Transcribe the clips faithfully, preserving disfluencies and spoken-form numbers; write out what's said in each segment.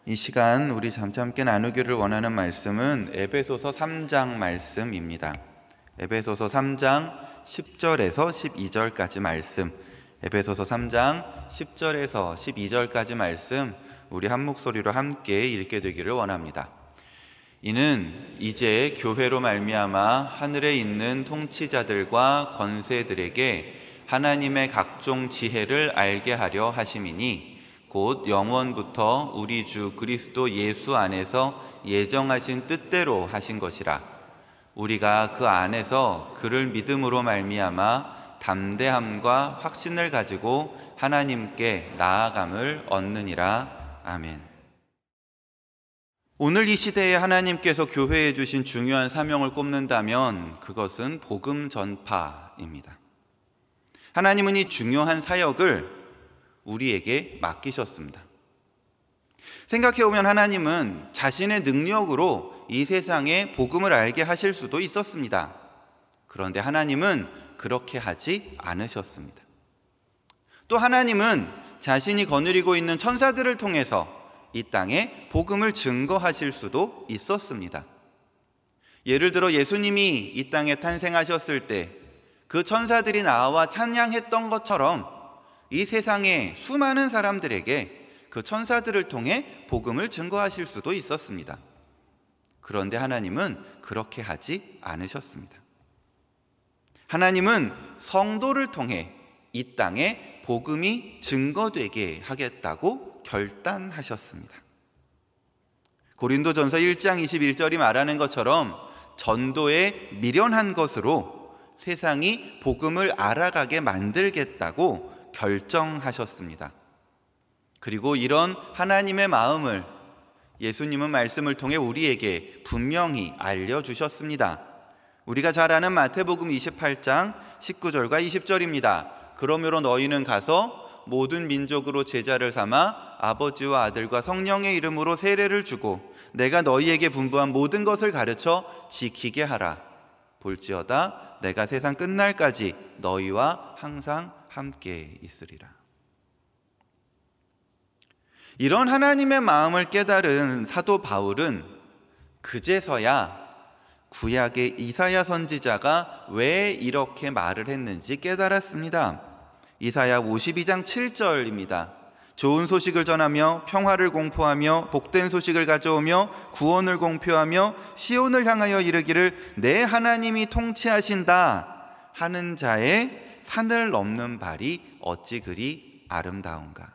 이 시간 우리 잠잠께 나누기를 원하는 말씀은 에베소서 삼 장 말씀입니다. 에베소서 삼 장 십 절에서 십이 절까지 말씀, 에베소서 삼 장 십 절에서 십이 절까지 말씀 우리 한 목소리로 함께 읽게 되기를 원합니다. 이는 이제 교회로 말미암아 하늘에 있는 통치자들과 권세들에게 하나님의 각종 지혜를 알게 하려 하심이니 곧 영원부터 우리 주 그리스도 예수 안에서 예정하신 뜻대로 하신 것이라. 우리가 그 안에서 그를 믿음으로 말미암아 담대함과 확신을 가지고 하나님께 나아감을 얻느니라. 아멘. 오늘 이 시대에 하나님께서 교회에 주신 중요한 사명을 꼽는다면 그것은 복음 전파입니다. 하나님은 이 중요한 사역을 우리에게 맡기셨습니다. 생각해보면 하나님은 자신의 능력으로 이 세상에 복음을 알게 하실 수도 있었습니다. 그런데 하나님은 그렇게 하지 않으셨습니다. 또 하나님은 자신이 거느리고 있는 천사들을 통해서 이 땅에 복음을 증거하실 수도 있었습니다. 예를 들어 예수님이 이 땅에 탄생하셨을 때 그 천사들이 나와 찬양했던 것처럼 이 세상의 수많은 사람들에게 그 천사들을 통해 복음을 증거하실 수도 있었습니다. 그런데 하나님은 그렇게 하지 않으셨습니다. 하나님은 성도를 통해 이 땅에 복음이 증거되게 하겠다고 결단하셨습니다. 고린도전서 일 장 이십일 절이 말하는 것처럼 전도에 미련한 것으로 세상이 복음을 알아가게 만들겠다고 결정하셨습니다. 그리고 이런 하나님의 마음을 예수님은 말씀을 통해 우리에게 분명히 알려주셨습니다. 우리가 잘 아는 마태복음 이십팔 장 십구 절과 이십 절입니다. 그러므로 너희는 가서 모든 민족으로 제자를 삼아 아버지와 아들과 성령의 이름으로 세례를 주고 내가 너희에게 분부한 모든 것을 가르쳐 지키게 하라. 볼지어다 내가 세상 끝날까지 너희와 항상 함께 있으리라. 이런 하나님의 마음을 깨달은 사도 바울은 그제서야 구약의 이사야 선지자가 왜 이렇게 말을 했는지 깨달았습니다. 이사야 오십이 장 칠 절입니다. 좋은 소식을 전하며 평화를 공포하며 복된 소식을 가져오며 구원을 공표하며 시온을 향하여 이르기를 내 하나님이 통치하신다 하는 자의 산을 넘는 발이 어찌 그리 아름다운가.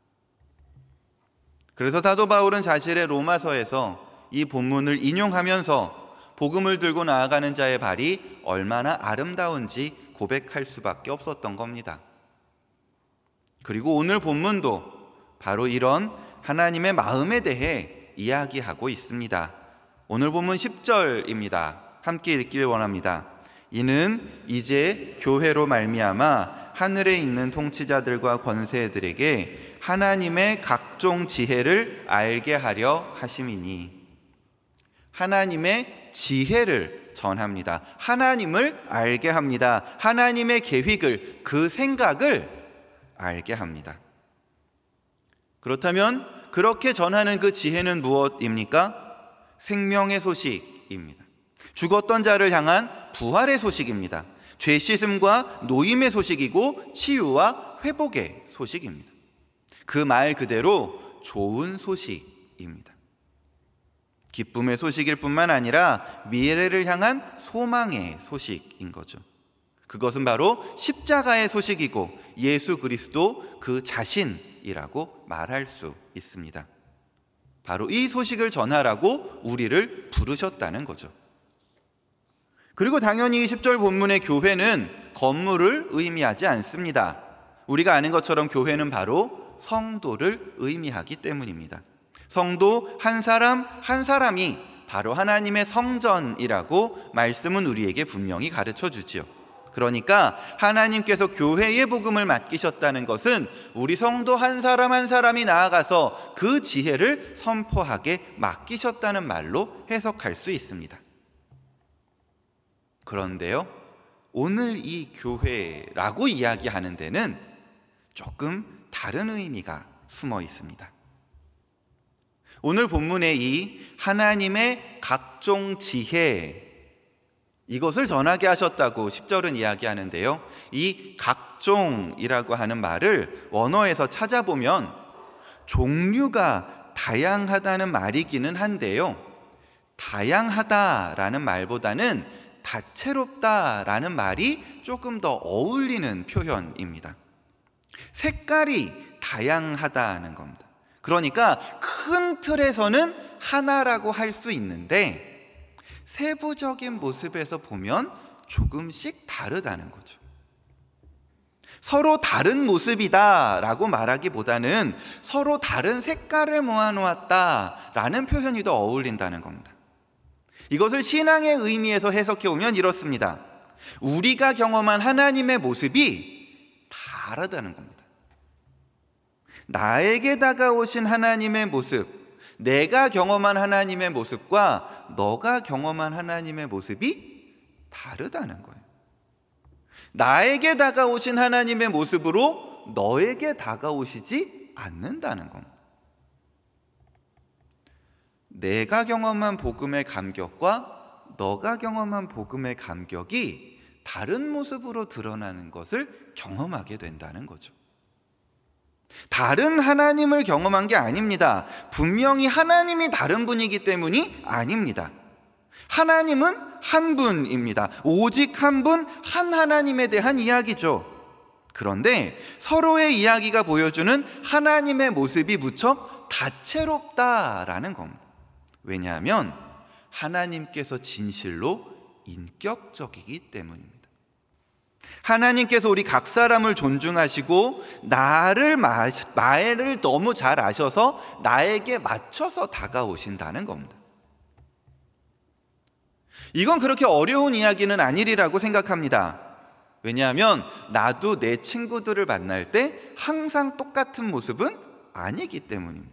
그래서 사도 바울은 자신의 로마서에서 이 본문을 인용하면서 복음을 들고 나아가는 자의 발이 얼마나 아름다운지 고백할 수밖에 없었던 겁니다. 그리고 오늘 본문도 바로 이런 하나님의 마음에 대해 이야기하고 있습니다. 오늘 본문 십 절입니다. 함께 읽기를 원합니다. 이는 이제 교회로 말미암아 하늘에 있는 통치자들과 권세들에게 하나님의 각종 지혜를 알게 하려 하심이니. 하나님의 지혜를 전합니다. 하나님을 알게 합니다. 하나님의 계획을, 그 생각을 알게 합니다. 그렇다면 그렇게 전하는 그 지혜는 무엇입니까? 생명의 소식입니다. 죽었던 자를 향한 부활의 소식입니다. 죄 씻음과 노임의 소식이고 치유와 회복의 소식입니다. 그 말 그대로 좋은 소식입니다. 기쁨의 소식일 뿐만 아니라 미래를 향한 소망의 소식인 거죠. 그것은 바로 십자가의 소식이고 예수 그리스도 그 자신이라고 말할 수 있습니다. 바로 이 소식을 전하라고 우리를 부르셨다는 거죠. 그리고 당연히 십 절 본문의 교회는 건물을 의미하지 않습니다. 우리가 아는 것처럼 교회는 바로 성도를 의미하기 때문입니다. 성도 한 사람 한 사람이 바로 하나님의 성전이라고 말씀은 우리에게 분명히 가르쳐 주지요. 그러니까 하나님께서 교회의 복음을 맡기셨다는 것은 우리 성도 한 사람 한 사람이 나아가서 그 지혜를 선포하게 맡기셨다는 말로 해석할 수 있습니다. 그런데요, 오늘 이 교회라고 이야기하는 데는 조금 다른 의미가 숨어 있습니다. 오늘 본문의 이 하나님의 각종 지혜, 이것을 전하게 하셨다고 십 절은 이야기하는데요. 이 각종이라고 하는 말을 원어에서 찾아보면 종류가 다양하다는 말이기는 한데요, 다양하다라는 말보다는 다채롭다라는 말이 조금 더 어울리는 표현입니다. 색깔이 다양하다는 겁니다. 그러니까 큰 틀에서는 하나라고 할 수 있는데 세부적인 모습에서 보면 조금씩 다르다는 거죠. 서로 다른 모습이다라고 말하기보다는 서로 다른 색깔을 모아놓았다라는 표현이 더 어울린다는 겁니다. 이것을 신앙의 의미에서 해석해 오면 이렇습니다. 우리가 경험한 하나님의 모습이 다르다는 겁니다. 나에게 다가오신 하나님의 모습, 내가 경험한 하나님의 모습과 너가 경험한 하나님의 모습이 다르다는 거예요. 나에게 다가오신 하나님의 모습으로 너에게 다가오시지 않는다는 겁니다. 내가 경험한 복음의 감격과 너가 경험한 복음의 감격이 다른 모습으로 드러나는 것을 경험하게 된다는 거죠. 다른 하나님을 경험한 게 아닙니다. 분명히 하나님이 다른 분이기 때문이 아닙니다. 하나님은 한 분입니다. 오직 한 분, 한 하나님에 대한 이야기죠. 그런데 서로의 이야기가 보여주는 하나님의 모습이 무척 다채롭다라는 겁니다. 왜냐하면 하나님께서 진실로 인격적이기 때문입니다. 하나님께서 우리 각 사람을 존중하시고 나를 나를 너무 잘 아셔서 나에게 맞춰서 다가오신다는 겁니다. 이건 그렇게 어려운 이야기는 아니리라고 생각합니다. 왜냐하면 나도 내 친구들을 만날 때 항상 똑같은 모습은 아니기 때문입니다.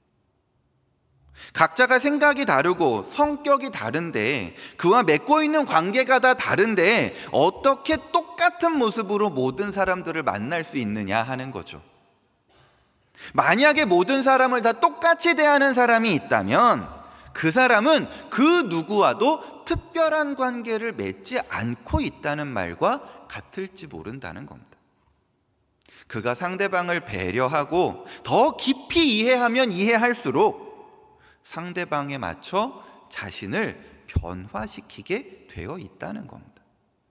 각자가 생각이 다르고 성격이 다른데 그와 맺고 있는 관계가 다 다른데 어떻게 똑같은 모습으로 모든 사람들을 만날 수 있느냐 하는 거죠. 만약에 모든 사람을 다 똑같이 대하는 사람이 있다면 그 사람은 그 누구와도 특별한 관계를 맺지 않고 있다는 말과 같을지 모른다는 겁니다. 그가 상대방을 배려하고 더 깊이 이해하면 이해할수록 상대방에 맞춰 자신을 변화시키게 되어 있다는 겁니다.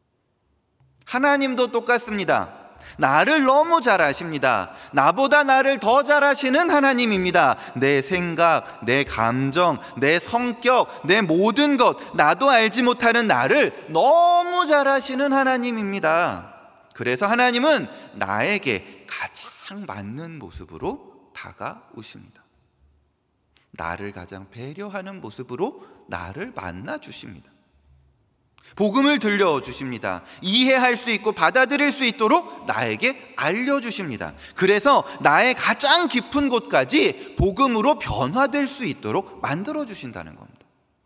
하나님도 똑같습니다. 나를 너무 잘 아십니다. 나보다 나를 더 잘 아시는 하나님입니다. 내 생각, 내 감정, 내 성격, 내 모든 것, 나도 알지 못하는 나를 너무 잘 아시는 하나님입니다. 그래서 하나님은 나에게 가장 맞는 모습으로 다가오십니다. 나를 가장 배려하는 모습으로 나를 만나 주십니다. 복음을 들려주십니다. 이해할 수 있고 받아들일 수 있도록 나에게 알려주십니다. 그래서 나의 가장 깊은 곳까지 복음으로 변화될 수 있도록 만들어주신다는 겁니다.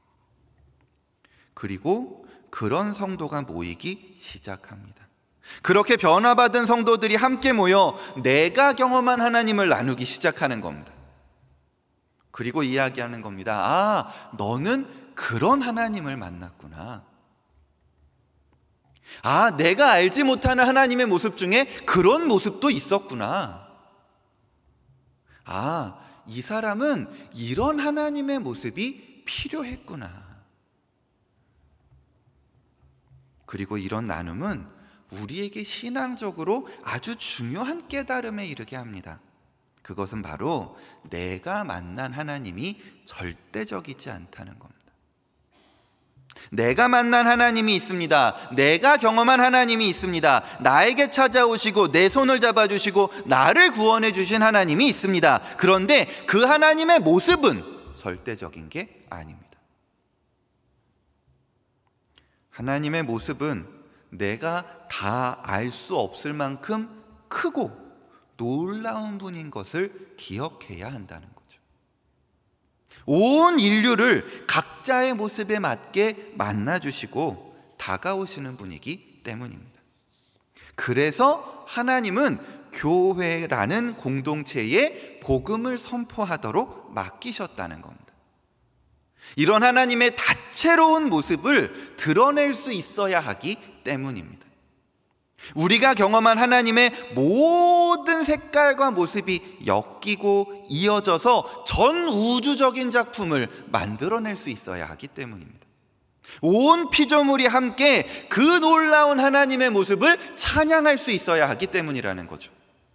그리고 그런 성도가 모이기 시작합니다. 그렇게 변화받은 성도들이 함께 모여 내가 경험한 하나님을 나누기 시작하는 겁니다. 그리고 이야기하는 겁니다. 아, 너는 그런 하나님을 만났구나. 아, 내가 알지 못하는 하나님의 모습 중에 그런 모습도 있었구나. 아, 이 사람은 이런 하나님의 모습이 필요했구나. 그리고 이런 나눔은 우리에게 신앙적으로 아주 중요한 깨달음에 이르게 합니다. 그것은 바로 내가 만난 하나님이 절대적이지 않다는 겁니다. 내가 만난 하나님이 있습니다. 내가 경험한 하나님이 있습니다. 나에게 찾아오시고 내 손을 잡아주시고 나를 구원해 주신 하나님이 있습니다. 그런데 그 하나님의 모습은 절대적인 게 아닙니다. 하나님의 모습은 내가 다 알 수 없을 만큼 크고 놀라운 분인 것을 기억해야 한다는 거죠. 온 인류를 각자의 모습에 맞게 만나주시고 다가오시는 분이기 때문입니다. 그래서 하나님은 교회라는 공동체에 복음을 선포하도록 맡기셨다는 겁니다. 이런 하나님의 다채로운 모습을 드러낼 수 있어야 하기 때문입니다. 우리가 경험한 하나님의 모든 색깔과 모습이 엮이고 이어져서 전 우주적인 작품을 만들어낼 수 있어야 하기 때문입니다. 온 피조물이 함께 그 놀라운 하나님의 모습을 찬양할 수 있어야 하기 때문이라는 거죠.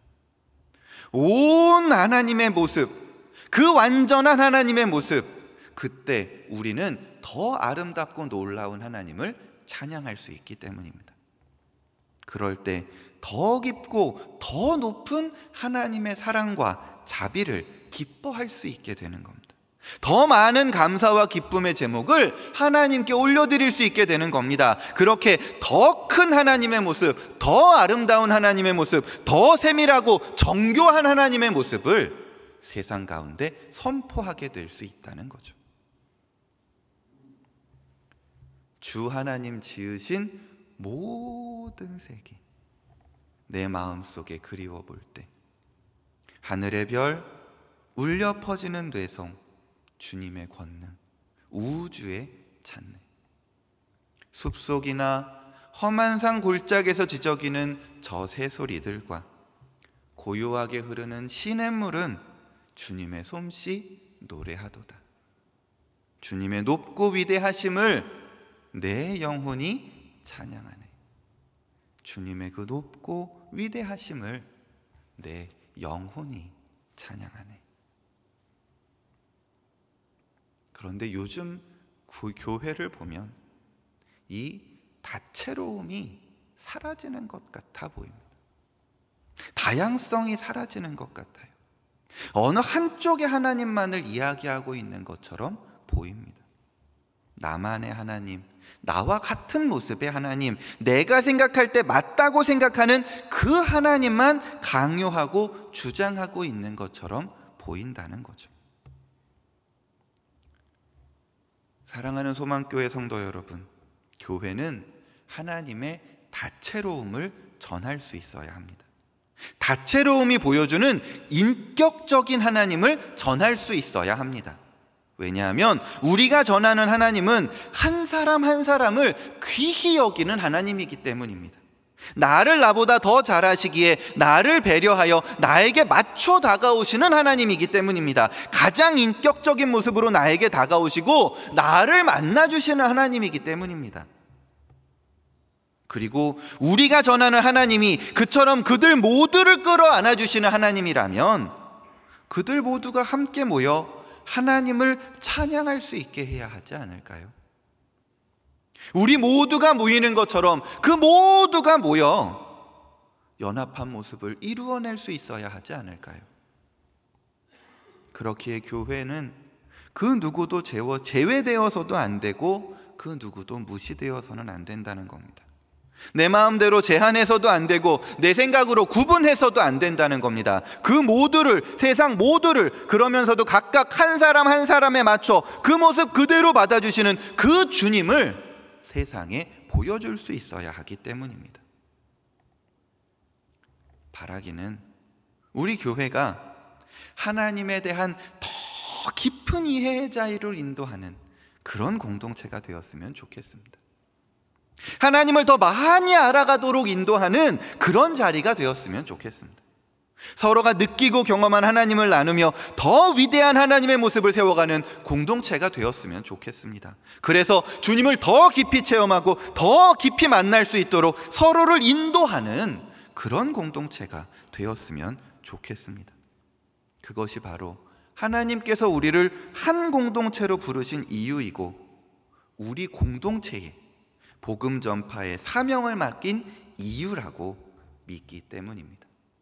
온 하나님의 모습, 그 완전한 하나님의 모습, 그때 우리는 더 아름답고 놀라운 하나님을 찬양할 수 있기 때문입니다. 그럴 때 더 깊고 더 높은 하나님의 사랑과 자비를 기뻐할 수 있게 되는 겁니다. 더 많은 감사와 기쁨의 제목을 하나님께 올려드릴 수 있게 되는 겁니다. 그렇게 더 큰 하나님의 모습, 더 아름다운 하나님의 모습, 더 세밀하고 정교한 하나님의 모습을 세상 가운데 선포하게 될 수 있다는 거죠. 주 하나님 지으신 모든 세계, 내 마음속에 그리워 볼 때 하늘의 별, 울려 퍼지는 뇌성, 주님의 권능, 우주의 찬내, 숲속이나 험한 산 골짜기에서 지저귀는 저 새소리들과 고요하게 흐르는 시냇물은 주님의 솜씨 노래하도다. 주님의 높고 위대하심을 내 영혼이 찬양하네. 주님의 그 높고 위대하심을 내 영혼이 찬양하네. 그런데 요즘 교회를 보면 이 다채로움이 사라지는 것 같아 보입니다. 다양성이 사라지는 것 같아요. 어느 한쪽의 하나님만을 이야기하고 있는 것처럼 보입니다. 나만의 하나님, 나와 같은 모습의 하나님, 내가 생각할 때 맞다고 생각하는 그 하나님만 강요하고 주장하고 있는 것처럼 보인다는 거죠. 사랑하는 소망교회 성도 여러분, 교회는 하나님의 다채로움을 전할 수 있어야 합니다. 다채로움이 보여주는 인격적인 하나님을 전할 수 있어야 합니다. 왜냐하면 우리가 전하는 하나님은 한 사람 한 사람을 귀히 여기는 하나님이기 때문입니다. 나를 나보다 더 잘하시기에 나를 배려하여 나에게 맞춰 다가오시는 하나님이기 때문입니다. 가장 인격적인 모습으로 나에게 다가오시고 나를 만나주시는 하나님이기 때문입니다. 그리고 우리가 전하는 하나님이 그처럼 그들 모두를 끌어안아 주시는 하나님이라면 그들 모두가 함께 모여 하나님을 찬양할 수 있게 해야 하지 않을까요? 우리 모두가 모이는 것처럼 그 모두가 모여 연합한 모습을 이루어낼 수 있어야 하지 않을까요? 그렇기에 교회는 그 누구도 제외되어서도 안 되고 그 누구도 무시되어서는 안 된다는 겁니다. 내 마음대로 제한해서도 안 되고 내 생각으로 구분해서도 안 된다는 겁니다. 그 모두를, 세상 모두를, 그러면서도 각각 한 사람 한 사람에 맞춰 그 모습 그대로 받아주시는 그 주님을 세상에 보여줄 수 있어야 하기 때문입니다. 바라기는 우리 교회가 하나님에 대한 더 깊은 이해의 자유를 인도하는 그런 공동체가 되었으면 좋겠습니다. 하나님을 더 많이 알아가도록 인도하는 그런 자리가 되었으면 좋겠습니다. 서로가 느끼고 경험한 하나님을 나누며 더 위대한 하나님의 모습을 세워가는 공동체가 되었으면 좋겠습니다. 그래서 주님을 더 깊이 체험하고 더 깊이 만날 수 있도록 서로를 인도하는 그런 공동체가 되었으면 좋겠습니다. 그것이 바로 하나님께서 우리를 한 공동체로 부르신 이유이고 우리 공동체에 복음 전파의 사명을 맡긴 이유라고 믿기 때문입니다.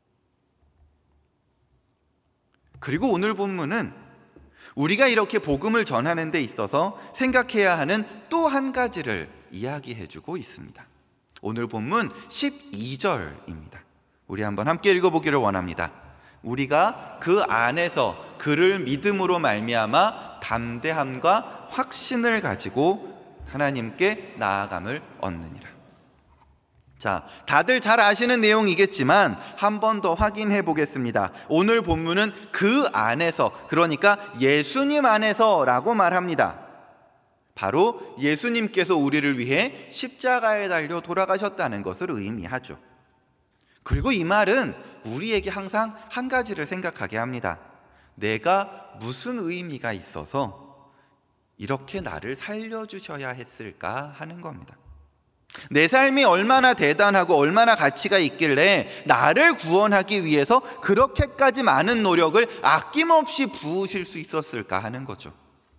그리고 오늘 본문은 우리가 이렇게 복음을 전하는 데 있어서 생각해야 하는 또 한 가지를 이야기해주고 있습니다. 오늘 본문 십이 절입니다. 우리 한번 함께 읽어보기를 원합니다. 우리가 그 안에서 그를 믿음으로 말미암아 담대함과 확신을 가지고 하나님께 나아감을 얻느니라. 자, 다들 잘 아시는 내용이겠지만 한 번 더 확인해 보겠습니다. 오늘 본문은 그 안에서, 그러니까 예수님 안에서라고 말합니다. 바로 예수님께서 우리를 위해 십자가에 달려 돌아가셨다는 것을 의미하죠. 그리고 이 말은 우리에게 항상 한 가지를 생각하게 합니다. 내가 무슨 의미가 있어서 이렇게 나를 살려주셔야 했을까 하는 겁니다. 내 삶이 얼마나 대단하고 얼마나 가치가 있길래 나를 구원하기 위해서 그렇게까지 많은 노력을 아낌없이 부으실 수 있었을까 하는 거죠.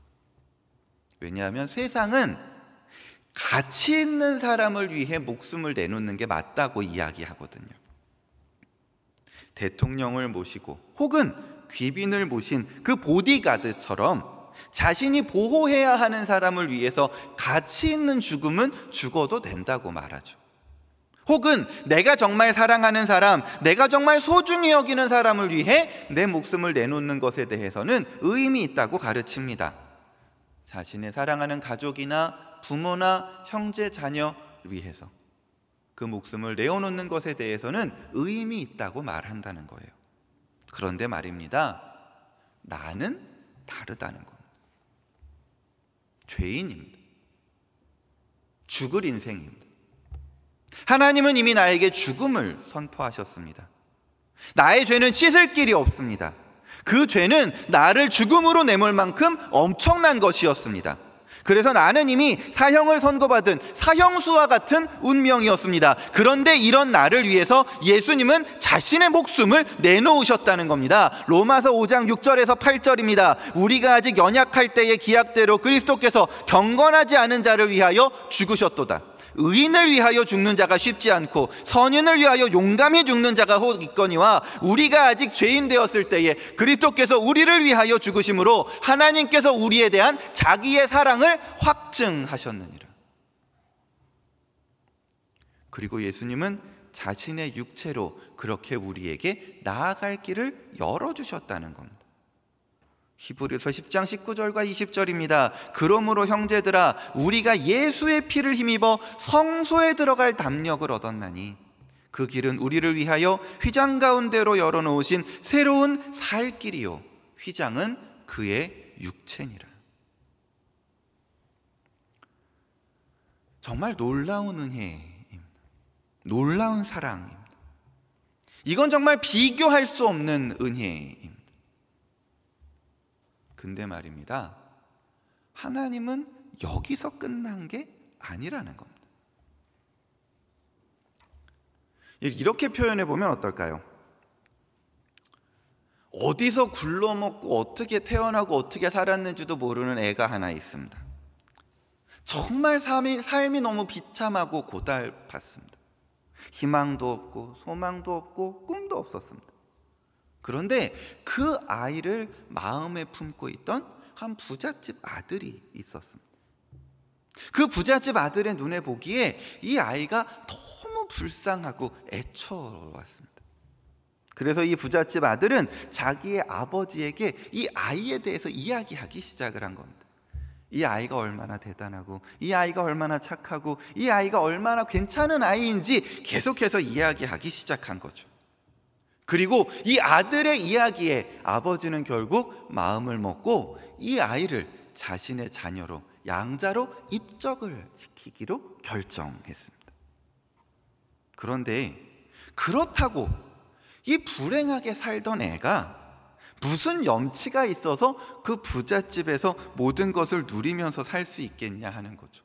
왜냐하면 세상은 가치 있는 사람을 위해 목숨을 내놓는 게 맞다고 이야기하거든요. 대통령을 모시고 혹은 귀빈을 모신 그 보디가드처럼 자신이 보호해야 하는 사람을 위해서 가치 있는 죽음은 죽어도 된다고 말하죠. 혹은 내가 정말 사랑하는 사람, 내가 정말 소중히 여기는 사람을 위해 내 목숨을 내놓는 것에 대해서는 의미 있다고 가르칩니다. 자신의 사랑하는 가족이나 부모나 형제, 자녀를 위해서 그 목숨을 내어놓는 것에 대해서는 의미 있다고 말한다는 거예요. 그런데 말입니다, 나는 다르다는 겁니다. 죄인입니다. 죽을 인생입니다. 하나님은 이미 나에게 죽음을 선포하셨습니다. 나의 죄는 씻을 길이 없습니다. 그 죄는 나를 죽음으로 내몰 만큼 엄청난 것이었습니다. 그래서 나는 이미 사형을 선고받은 사형수와 같은 운명이었습니다. 그런데 이런 나를 위해서 예수님은 자신의 목숨을 내놓으셨다는 겁니다. 로마서 오 장 육 절에서 팔 절입니다. 우리가 아직 연약할 때의 기약대로 그리스도께서 경건하지 않은 자를 위하여 죽으셨도다. 의인을 위하여 죽는 자가 쉽지 않고 선인을 위하여 용감히 죽는 자가 혹 있거니와 우리가 아직 죄인 되었을 때에 그리스도께서 우리를 위하여 죽으심으로 하나님께서 우리에 대한 자기의 사랑을 확증하셨느니라. 그리고 예수님은 자신의 육체로 그렇게 우리에게 나아갈 길을 열어주셨다는 겁니다. 히브리서 십 장 십구 절과 이십 절입니다. 그러므로 형제들아, 우리가 예수의 피를 힘입어 성소에 들어갈 담력을 얻었나니 그 길은 우리를 위하여 휘장 가운데로 열어놓으신 새로운 살 길이요 휘장은 그의 육체니라. 정말 놀라운 은혜입니다. 놀라운 사랑입니다. 이건 정말 비교할 수 없는 은혜입니다. 근데 말입니다, 하나님은 여기서 끝난 게 아니라는 겁니다. 이렇게 표현해 보면 어떨까요? 어디서 굴러먹고 어떻게 태어나고 어떻게 살았는지도 모르는 애가 하나 있습니다. 정말 삶이, 삶이 너무 비참하고 고달팠습니다. 희망도 없고 소망도 없고 꿈도 없었습니다. 그런데 그 아이를 마음에 품고 있던 한 부잣집 아들이 있었습니다. 그 부잣집 아들의 눈에 보기에 이 아이가 너무 불쌍하고 애처로웠습니다. 그래서 이 부잣집 아들은 자기의 아버지에게 이 아이에 대해서 이야기하기 시작을 한 겁니다. 이 아이가 얼마나 대단하고 이 아이가 얼마나 착하고 이 아이가 얼마나 괜찮은 아이인지 계속해서 이야기하기 시작한 거죠. 그리고 이 아들의 이야기에 아버지는 결국 마음을 먹고 이 아이를 자신의 자녀로, 양자로 입적을 시키기로 결정했습니다. 그런데 그렇다고 이 불행하게 살던 애가 무슨 염치가 있어서 그 부잣집에서 모든 것을 누리면서 살 수 있겠냐 하는 거죠.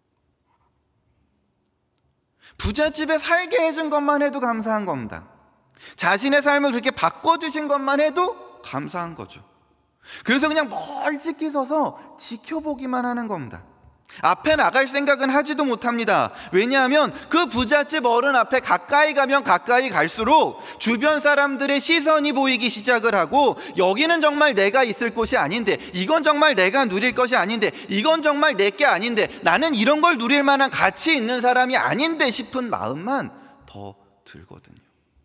부잣집에 살게 해준 것만 해도 감사한 겁니다. 자신의 삶을 그렇게 바꿔주신 것만 해도 감사한 거죠. 그래서 그냥 멀찍이 서서 지켜보기만 하는 겁니다. 앞에 나갈 생각은 하지도 못합니다. 왜냐하면 그 부잣집 어른 앞에 가까이 가면 가까이 갈수록 주변 사람들의 시선이 보이기 시작을 하고, 여기는 정말 내가 있을 곳이 아닌데, 이건 정말 내가 누릴 것이 아닌데, 이건 정말 내게 아닌데, 나는 이런 걸 누릴 만한 가치 있는 사람이 아닌데 싶은 마음만 더 들거든요.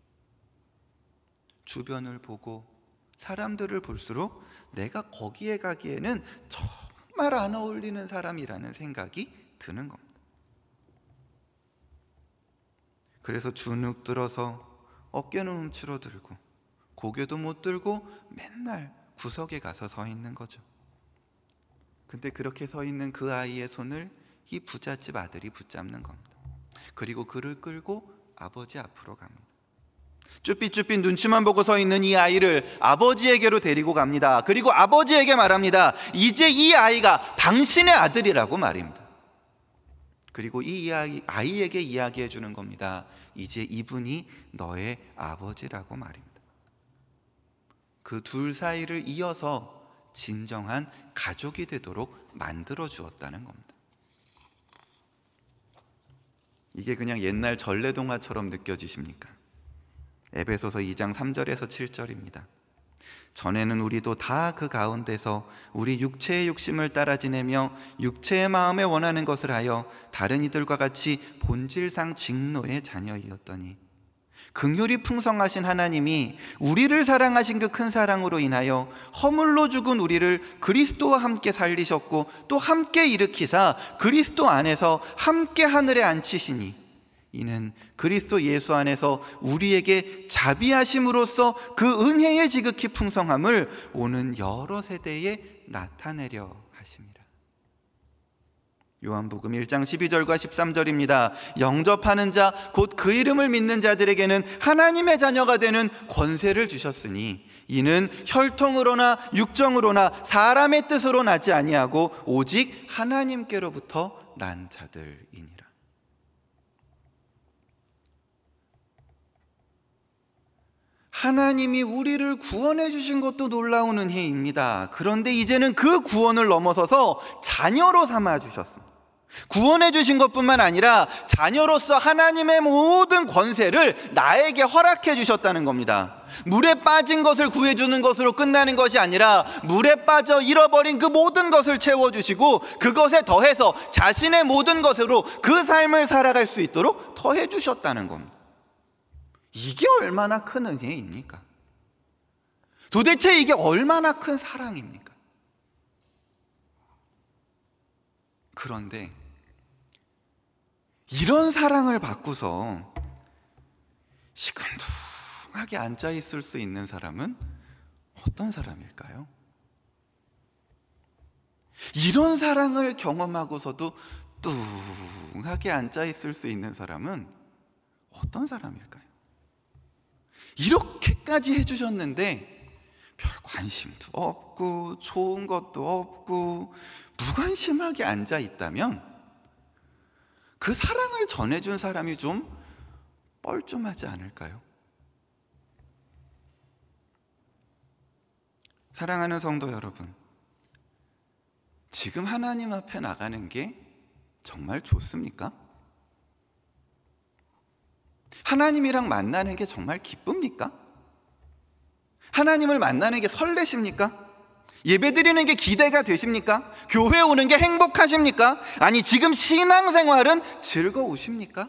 주변을 보고 사람들을 볼수록 내가 거기에 가기에는 정말 안 어울리는 사람이라는 생각이 드는 겁니다. 그래서 주눅 들어서 어깨는 움츠러 들고 고개도 못 들고 맨날 구석에 가서 서 있는 거죠. 근데 그렇게 서 있는 그 아이의 손을 이 부잣집 아들이 붙잡는 겁니다. 그리고 그를 끌고 아버지 앞으로 갑니다. 쭈삣쭈삣 눈치만 보고 서 있는 이 아이를 아버지에게로 데리고 갑니다. 그리고 아버지에게 말합니다. 이제 이 아이가 당신의 아들이라고 말입니다. 그리고 이 이야기, 아이에게 이야기해 주는 겁니다. 이제 이분이 너의 아버지라고 말입니다. 그 둘 사이를 이어서 진정한 가족이 되도록 만들어 주었다는 겁니다. 이게 그냥 옛날 전래동화처럼 느껴지십니까? 에베소서 이 장 삼 절에서 칠 절입니다. 전에는 우리도 다 그 가운데서 우리 육체의 욕심을 따라 지내며 육체의 마음에 원하는 것을 하여 다른 이들과 같이 본질상 직노의 자녀이었더니 긍휼이 풍성하신 하나님이 우리를 사랑하신 그 큰 사랑으로 인하여 허물로 죽은 우리를 그리스도와 함께 살리셨고 또 함께 일으키사 그리스도 안에서 함께 하늘에 앉히시니 이는 그리스도 예수 안에서 우리에게 자비하심으로써 그 은혜의 지극히 풍성함을 오는 여러 세대에 나타내려 하심이라. 요한복음 일 장 십이 절과 십삼 절입니다. 영접하는 자 곧 그 이름을 믿는 자들에게는 하나님의 자녀가 되는 권세를 주셨으니 이는 혈통으로나 육정으로나 사람의 뜻으로 나지 아니하고 오직 하나님께로부터 난 자들이니라. 하나님이 우리를 구원해 주신 것도 놀라운 은혜입니다. 그런데 이제는 그 구원을 넘어서서 자녀로 삼아 주셨습니다. 구원해 주신 것뿐만 아니라 자녀로서 하나님의 모든 권세를 나에게 허락해 주셨다는 겁니다. 물에 빠진 것을 구해주는 것으로 끝나는 것이 아니라 물에 빠져 잃어버린 그 모든 것을 채워주시고 그것에 더해서 자신의 모든 것으로 그 삶을 살아갈 수 있도록 더해 주셨다는 겁니다. 이게 얼마나 큰 은혜입니까? 도대체 이게 얼마나 큰 사랑입니까? 그런데 이런 사랑을 받고서 시큰둥하게 앉아 있을 수 있는 사람은 어떤 사람일까요? 이런 사랑을 경험하고서도 뚱하게 앉아 있을 수 있는 사람은 어떤 사람일까요? 이렇게까지 해주셨는데 별 관심도 없고 좋은 것도 없고 무관심하게 앉아 있다면 그 사랑을 전해준 사람이 좀 뻘쭘하지 않을까요? 사랑하는 성도 여러분, 지금 하나님 앞에 나가는 게 정말 좋습니까? 하나님이랑 만나는 게 정말 기쁩니까? 하나님을 만나는 게 설레십니까? 예배드리는 게 기대가 되십니까? 교회 오는 게 행복하십니까? 아니 지금 신앙생활은 즐거우십니까?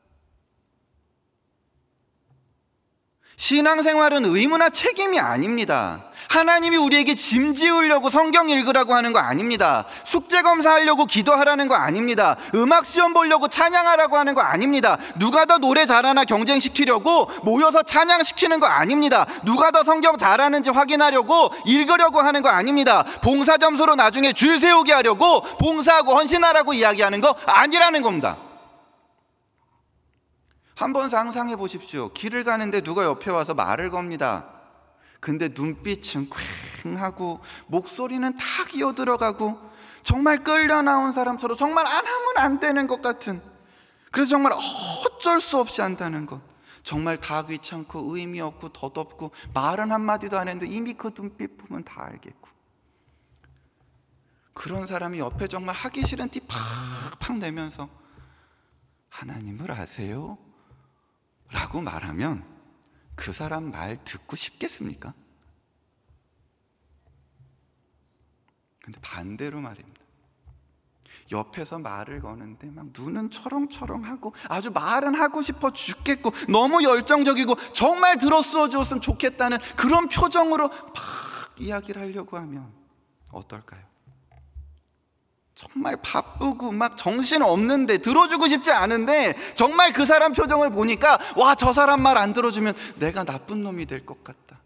신앙생활은 의무나 책임이 아닙니다. 하나님이 우리에게 짐 지우려고 성경 읽으라고 하는 거 아닙니다. 숙제 검사하려고 기도하라는 거 아닙니다. 음악 시험 보려고 찬양하라고 하는 거 아닙니다. 누가 더 노래 잘하나 경쟁시키려고 모여서 찬양시키는 거 아닙니다. 누가 더 성경 잘하는지 확인하려고 읽으려고 하는 거 아닙니다. 봉사 점수로 나중에 줄 세우게 하려고 봉사하고 헌신하라고 이야기하는 거 아니라는 겁니다. 한번 상상해 보십시오. 길을 가는데 누가 옆에 와서 말을 겁니다. 근데 눈빛은 퀭하고 목소리는 탁 이어들어가고 정말 끌려 나온 사람처럼 정말 안 하면 안 되는 것 같은, 그래서 정말 어쩔 수 없이 한다는 것, 정말 다 귀찮고 의미 없고 덧없고 말은 한마디도 안 했는데 이미 그 눈빛 보면 다 알겠고, 그런 사람이 옆에 정말 하기 싫은 티 팍팍 내면서 하나님을 아세요? 라고 말하면 그 사람 말 듣고 싶겠습니까? 근데 반대로 말입니다. 옆에서 말을 거는데 막 눈은 철렁철렁하고 아주 말은 하고 싶어 죽겠고 너무 열정적이고 정말 들었어 줬으면 좋겠다는 그런 표정으로 막 이야기를 하려고 하면 어떨까요? 정말 바쁘고 막 정신 없는데, 들어주고 싶지 않은데 정말 그 사람 표정을 보니까 와, 저 사람 말 안 들어주면 내가 나쁜 놈이 될 것 같다.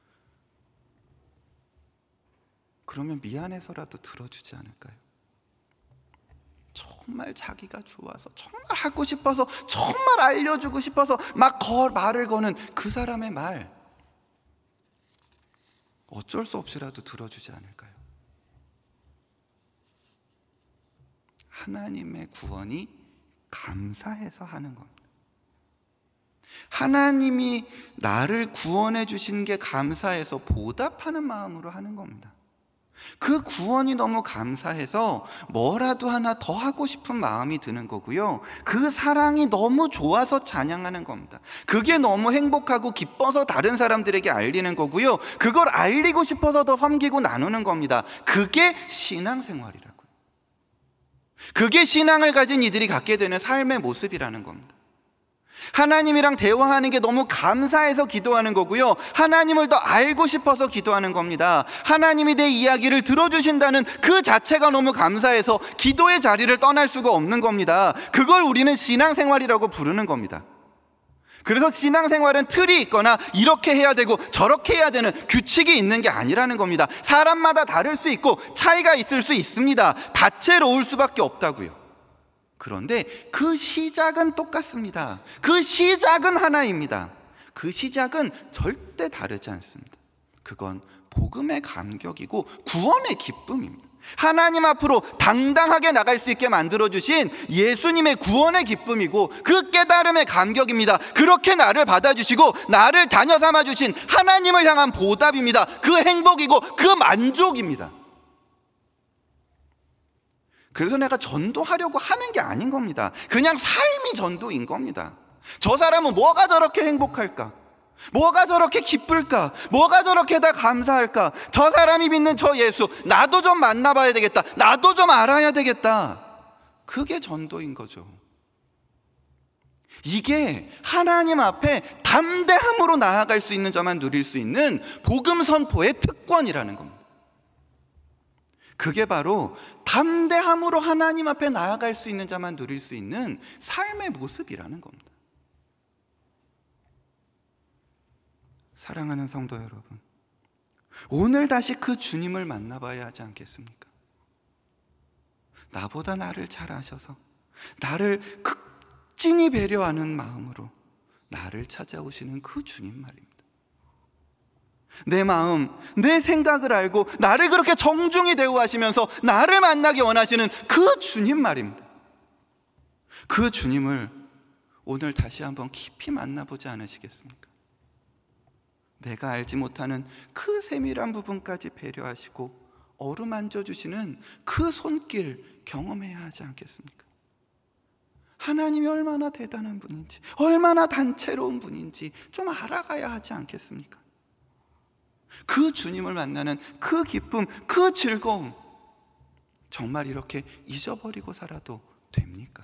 그러면 미안해서라도 들어주지 않을까요? 정말 자기가 좋아서, 정말 하고 싶어서, 정말 알려주고 싶어서 막 거, 말을 거는 그 사람의 말, 어쩔 수 없이라도 들어주지 않을까요? 하나님의 구원이 감사해서 하는 겁니다. 하나님이 나를 구원해 주신 게 감사해서 보답하는 마음으로 하는 겁니다. 그 구원이 너무 감사해서 뭐라도 하나 더 하고 싶은 마음이 드는 거고요. 그 사랑이 너무 좋아서 찬양하는 겁니다. 그게 너무 행복하고 기뻐서 다른 사람들에게 알리는 거고요. 그걸 알리고 싶어서 더 섬기고 나누는 겁니다. 그게 신앙생활이라고요. 그게 신앙을 가진 이들이 갖게 되는 삶의 모습이라는 겁니다. 하나님이랑 대화하는 게 너무 감사해서 기도하는 거고요. 하나님을 더 알고 싶어서 기도하는 겁니다. 하나님이 내 이야기를 들어주신다는 그 자체가 너무 감사해서 기도의 자리를 떠날 수가 없는 겁니다. 그걸 우리는 신앙생활이라고 부르는 겁니다. 그래서 신앙생활은 틀이 있거나 이렇게 해야 되고 저렇게 해야 되는 규칙이 있는 게 아니라는 겁니다. 사람마다 다를 수 있고 차이가 있을 수 있습니다. 다채로울 수밖에 없다고요. 그런데 그 시작은 똑같습니다. 그 시작은 하나입니다. 그 시작은 절대 다르지 않습니다. 그건 복음의 감격이고 구원의 기쁨입니다. 하나님 앞으로 당당하게 나갈 수 있게 만들어주신 예수님의 구원의 기쁨이고 그 깨달음의 감격입니다. 그렇게 나를 받아주시고 나를 자녀 삼아주신 하나님을 향한 보답입니다. 그 행복이고 그 만족입니다. 그래서 내가 전도하려고 하는 게 아닌 겁니다. 그냥 삶이 전도인 겁니다. 저 사람은 뭐가 저렇게 행복할까? 뭐가 저렇게 기쁠까? 뭐가 저렇게 다 감사할까? 저 사람이 믿는 저 예수, 나도 좀 만나봐야 되겠다. 나도 좀 알아야 되겠다. 그게 전도인 거죠. 이게 하나님 앞에 담대함으로 나아갈 수 있는 자만 누릴 수 있는 복음 선포의 특권이라는 겁니다. 그게 바로 담대함으로 하나님 앞에 나아갈 수 있는 자만 누릴 수 있는 삶의 모습이라는 겁니다. 사랑하는 성도 여러분, 오늘 다시 그 주님을 만나봐야 하지 않겠습니까? 나보다 나를 잘 아셔서 나를 극진히 배려하는 마음으로 나를 찾아오시는 그 주님 말입니다. 내 마음, 내 생각을 알고 나를 그렇게 정중히 대우하시면서 나를 만나기 원하시는 그 주님 말입니다. 그 주님을 오늘 다시 한번 깊이 만나보지 않으시겠습니까? 내가 알지 못하는 그 세밀한 부분까지 배려하시고 어루만져 주시는 그 손길 경험해야 하지 않겠습니까? 하나님이 얼마나 대단한 분인지, 얼마나 단체로운 분인지 좀 알아가야 하지 않겠습니까? 그 주님을 만나는 그 기쁨, 그 즐거움, 정말 이렇게 잊어버리고 살아도 됩니까?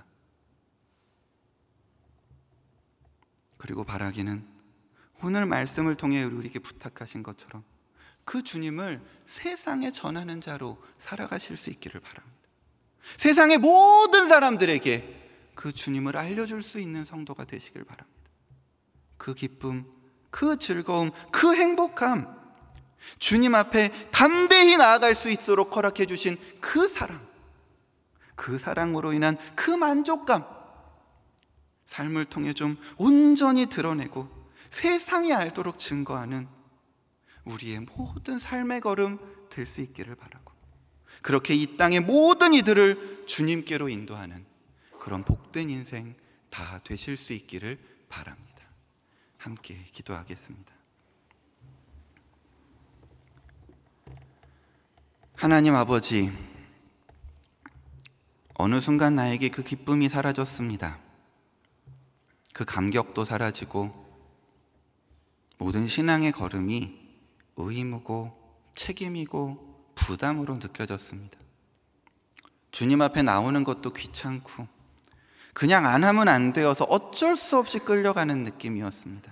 그리고 바라기는 오늘 말씀을 통해 우리에게 부탁하신 것처럼 그 주님을 세상에 전하는 자로 살아가실 수 있기를 바랍니다. 세상의 모든 사람들에게 그 주님을 알려줄 수 있는 성도가 되시길 바랍니다. 그 기쁨, 그 즐거움, 그 행복함, 주님 앞에 담대히 나아갈 수 있도록 허락해 주신 그 사랑, 그 사랑으로 인한 그 만족감, 삶을 통해 좀 온전히 드러내고 세상이 알도록 증거하는 우리의 모든 삶의 걸음 될 수 있기를 바라고, 그렇게 이 땅의 모든 이들을 주님께로 인도하는 그런 복된 인생 다 되실 수 있기를 바랍니다. 함께 기도하겠습니다. 하나님 아버지, 어느 순간 나에게 그 기쁨이 사라졌습니다. 그 감격도 사라지고 모든 신앙의 걸음이 의무고 책임이고 부담으로 느껴졌습니다. 주님 앞에 나오는 것도 귀찮고 그냥 안 하면 안 되어서 어쩔 수 없이 끌려가는 느낌이었습니다.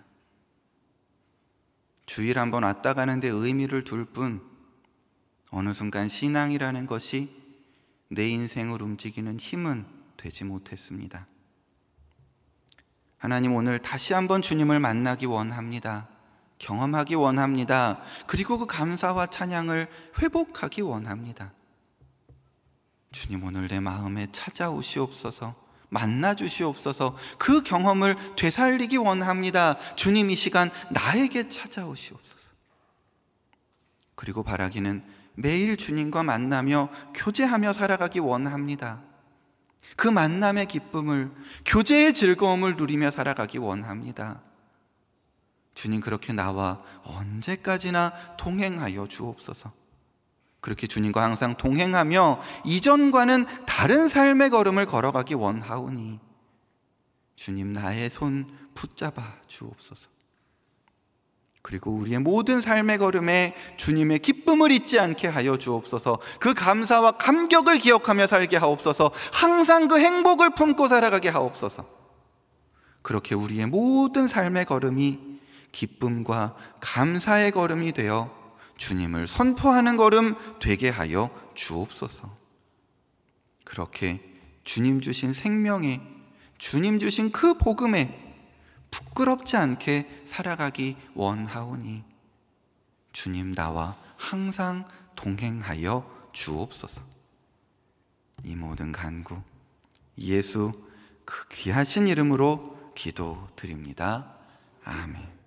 주일 한번 왔다 가는데 의미를 둘 뿐 어느 순간 신앙이라는 것이 내 인생을 움직이는 힘은 되지 못했습니다. 하나님, 오늘 다시 한번 주님을 만나기 원합니다. 경험하기 원합니다. 그리고 그 감사와 찬양을 회복하기 원합니다. 주님, 오늘 내 마음에 찾아오시옵소서, 만나 주시옵소서. 그 경험을 되살리기 원합니다. 주님, 이 시간 나에게 찾아오시옵소서. 그리고 바라기는 매일 주님과 만나며 교제하며 살아가기 원합니다. 그 만남의 기쁨을, 교제의 즐거움을 누리며 살아가기 원합니다. 주님, 그렇게 나와 언제까지나 동행하여 주옵소서. 그렇게 주님과 항상 동행하며 이전과는 다른 삶의 걸음을 걸어가기 원하오니 주님, 나의 손 붙잡아 주옵소서. 그리고 우리의 모든 삶의 걸음에 주님의 기쁨을 잊지 않게 하여 주옵소서. 그 감사와 감격을 기억하며 살게 하옵소서. 항상 그 행복을 품고 살아가게 하옵소서. 그렇게 우리의 모든 삶의 걸음이 기쁨과 감사의 걸음이 되어 주님을 선포하는 걸음 되게 하여 주옵소서. 그렇게 주님 주신 생명에, 주님 주신 그 복음에 부끄럽지 않게 살아가기 원하오니 주님, 나와 항상 동행하여 주옵소서. 이 모든 간구 예수 그 귀하신 이름으로 기도드립니다. 아멘.